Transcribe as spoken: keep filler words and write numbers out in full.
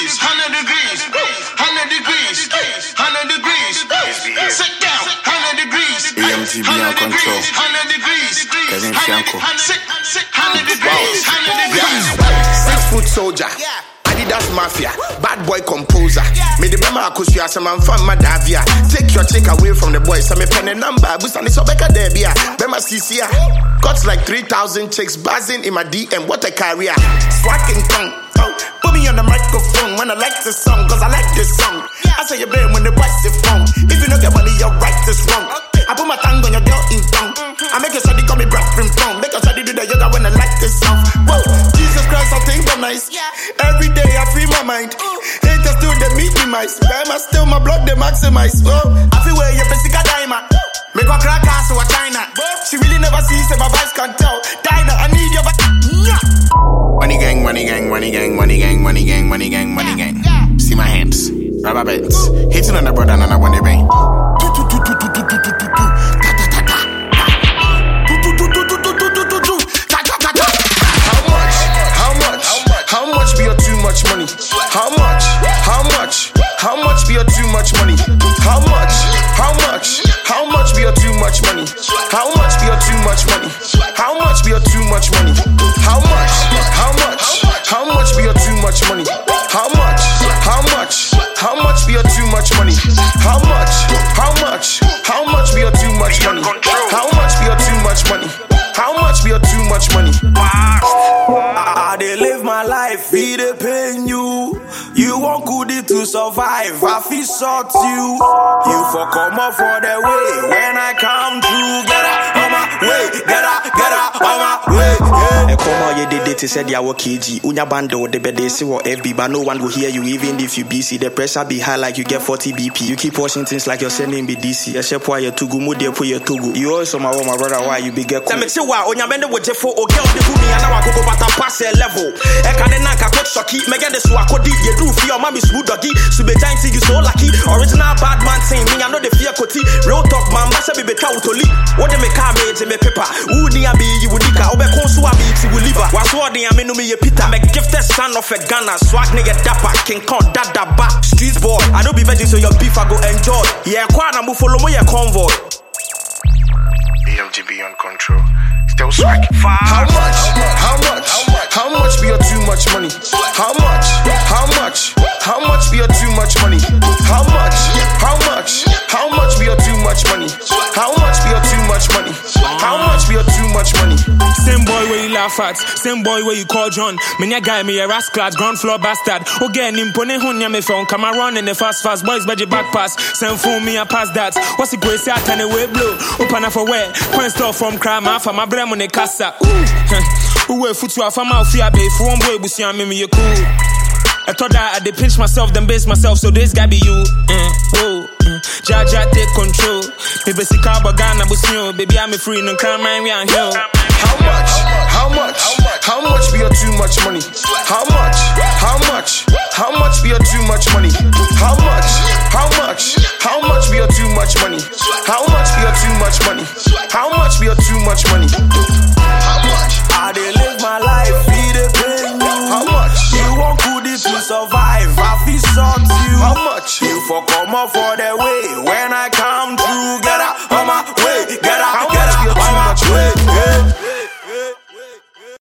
degrees, hundred degrees, hundred degrees, hundred degrees. Sit down, hundred degrees. E M T B on control. Hundred degrees. Kevin Fianco. Hundred degrees, hundred degrees. Six foot soldier. Adidas Mafia, bad boy composer. Me the mama akusia, some man from Madavia. Take your chick away from the boys. Some me pen a number. Busani sobeka debia. Bema Cisia. Got like three thousand chicks buzzing in my D M. What a career. Swacking tongue. Oh, put me on the microphone when I like this song, cause I like this song. I say you better when the boys the phone. If you don't get money, you're right, this wrong. I put my tongue on your girl in tongue. I make your study call me Brad from phone. Make your study do the yoga when I like this song. Whoa, Jesus Christ, I think I'm nice. Every day I free my mind. Haters still they meet me mice. Bama still my blood they maximize. Whoa, I feel where you're basic a diamond. Make her crack ass to a China. She really never sees if my voice can't tell. Dinah, I need your back. Money gang, money gang, money gang, money gang, money gang, money gang, money gang. See my hands, rubber bands. Hitting on the brother and I want the bang. How much be your too much money? How much? How much? How much be your too much money? How much? How much? How much be your too much money? How much be your too much money? How much be your too much money? How much? How much? How much be your too much money? How much? How much? How much be your too much money? How much? How much? How much be your too much money? How much be your too much money? How much be your too much money? I dey live my life, it dey pain you. You want goodie to survive, I feel sort you. You for come up for the way when I come through. Get out on my way, get out, get out on my way. Yeah. Come on, you did it, said you were K G. Unya bando, the bed they say what F B, but no one will hear you even if you B C. The pressure be high like you get forty B P. You keep watching things like you're sending B D C. I shep why you tugu, mudi put your tugu. You also my my brother, why you big get cool. Wa onya bende wo jefo o girl de huni ana wa gogo bata pass a level e ka de na ka coach shocky me get the so akodi ye do fi o mami smooth doggy so be giant you so lucky original bad man thing me I know the fear koti real talk man ba se be betwa utoli wo de me car me je me paper wo ni abi you wonika wo be kon so abi ti wo liver wa so de amenu me ye Peter me gifted son of a Ghana swag nigga dapper king con dada ba street boy I don't be virgin so your beef I go enjoy yeah kwa na mo follow mo ye convoy E M T B on control. Still swag. How much? How much? How much be your too much money? How much? How much? How much be your too much money? How much? How much? How much be your too much money? How much be your too much money? How much be your too much money? Same boy where you laugh at, same boy where you call John. Me nya guy me a rascal, ground floor bastard. Again impone hunya me phone, come around in the fast fast boys budget back pass. Send phone me a pass that. What's the great say I turn away blow? Open up for where? Point stuff from crime off my brain on the casa. Ooh, who foot to a farm out fear bay for one boy bussy and me you cool. I thought that I did pinch myself, then base myself, so this guy be you. Mm, whoa, mm. Jaja take control. Baby, see Kabagana, Busio, baby, I'm a free, no crime, we are here. How much? How much? How much be your too much money? How much? How much? How much be your too much money? How much? How much? How much be your too much money? How much be your too much money? How much be your too much money? How much? I dey live my life, it dey pain you. How much? You want goodie to survive, I feel sort you. How much? You for come up for the